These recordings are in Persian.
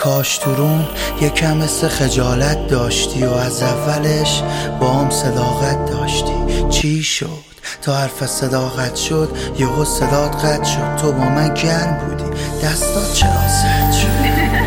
کاش تو روم یکم مثل خجالت داشتی و از اولش با هم صداقت داشتی. چی شد تا حرف صداقت شد یهو صدات قطع شد؟ تو با من گرم بودی دستات چرا سرد شد؟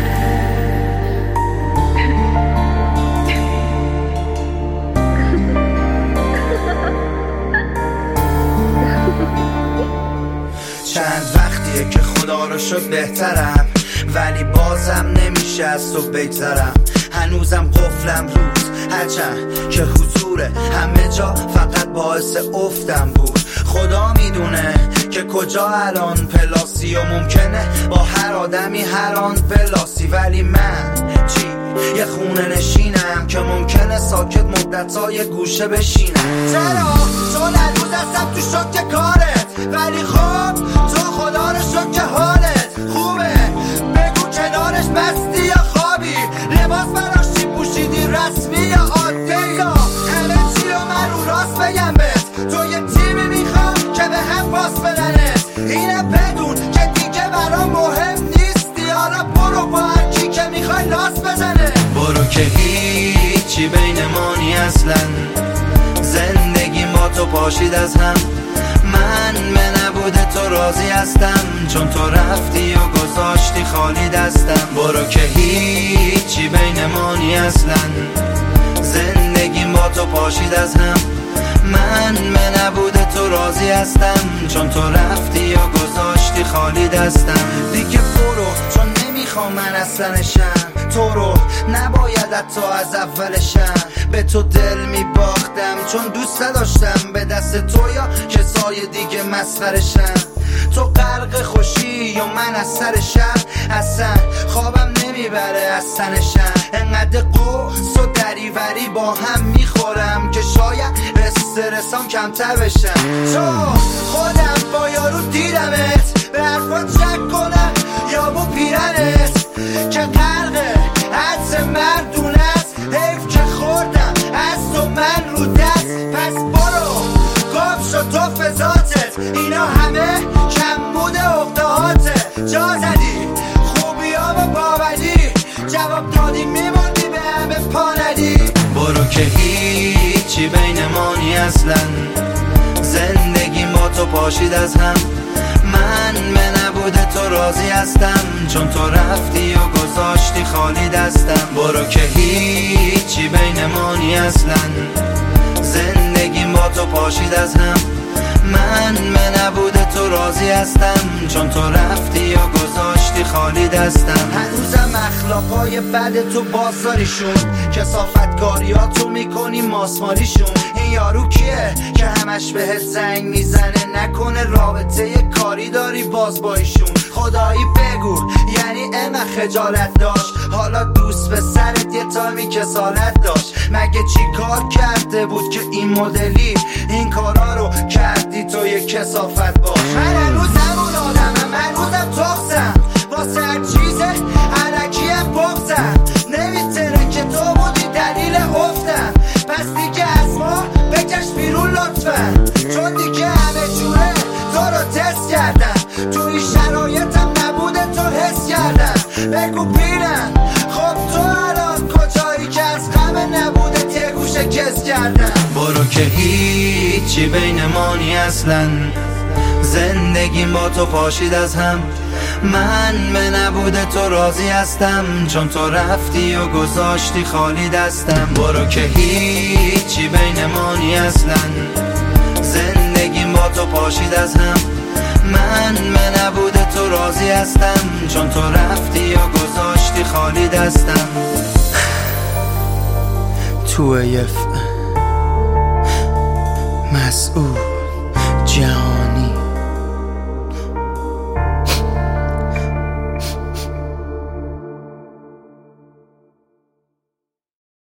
چند وقتیه که خدا رو شد بهترم، ولی بازم نمیشه از تو بگذرم. هنوزم قفلم روز هرچند که حضور همه جا فقط باعث افتم بود. خدا میدونه که کجا الان پلاسی و ممکنه با هر آدمی هر آن پلاسی، ولی من چی؟ یه خونه نشینم که ممکنه ساکت مدت‌های گوشه بشینم. چرا؟ چون هنوز هستم تو شوک کارت، ولی خب تو خدا رو شد که حالت خوبه. بگو کنارش مستی یا خوابی، لباس براش چی پوشیدی، رسمی یا عادی، یا همه چی رو من رو راست بگم بهت. تو یه تیمی میخوام که به هم پاس بدنت، اینه بدون که دیگه برام مهم نیستی. حالا برو با هر کی که میخوای لاس بزنه، برو که هیچی بین ما نی اصلا. زندگی با تو پاشید از هم، من به نبود تو راضی هستم، چون تو رفتی و گذاشتی خالی دستم. برو که هیچی بین ما نی اصلا. زندگی با تو پاشید از هم، من به نبود تو راضی هستم، چون تو رفتی و گذاشتی خالی دستم. دیگه برو چون نمیخوام من اصلا نشم، تو رو نباید حتی از اولشم. به تو دل میباختم چون دوست نداشتم به دست تو یا کسای دیگه مسخرشم. تو غرق خوشی یا من از سر شهر، اصلا خوابم نمیبره از سنشم. انقدر قرص و دریوری با هم میخورم که شاید استرسام کمتر بشم. تو خودم با یارو دیدمت، به حرفات شک کنم یا با پیرنت که غرق حدس مردون است. حیف که خوردم از تو من رو دست، پس برو گم شد تو فضاتت. اینا همه کم بوده اقدهاته، جا زدی خوبی ها و باوری، جواب دادی میموندی به همه پا ندی. برو که هیچی بین ما نی اصلا. زندگی با تو پاشید از هم، من به نبود تو راضی هستم، چون تو رفتی و گذاشتی خالی دستم. برو که هیچی بین ما نی اصلا. زندگی با تو پاشید از هم، من به نبود تو راضی هستم، چون تو رفتی و گذاشتی خالی دستم. هنوزم اخلاقای بد تو بازاریشون، کثافتکاریاتو میکنی ماسمالیشون. این یارو کیه که همش بهت زنگ میزنه؟ نکنه رابطه کاری داری باز با ایشون؟ خدایی بگو یعنی اینقدر خجالت داشت؟ حالا دوست به سرت یه تایمی کسالت داشت؟ مگه چی کار کرده بود که این مدلی این کارا رو کردی تو یه کثافت باش؟ من هنوز همون آدمم، هنوزم تخصم، واسه هر چیز علکیم بغزم. نمیتونه که تو بودی دلیل افتم، پس دیگه از ما بکش بیرون لطفا، چون دیگه همه جوره تو رو تست کردم. تو این شرایطم نبوده تو حس کردم. بگو پیرم خب تو الان کجایی که از غم نبوده یه گوشه کس کردم. برو که هیچی بین ما نی اصلا. زندگیم با تو پاشید از هم، من به نبود تو راضی هستم، چون تو رفتی و گذاشتی خالی دستم. برو که هیچی بین ما نی اصلا. زندگیم با تو پاشید از هم، من به نبود تو راضی هستم، چون تو رفتی و گذاشتی خالی دستم. تو مسئول جان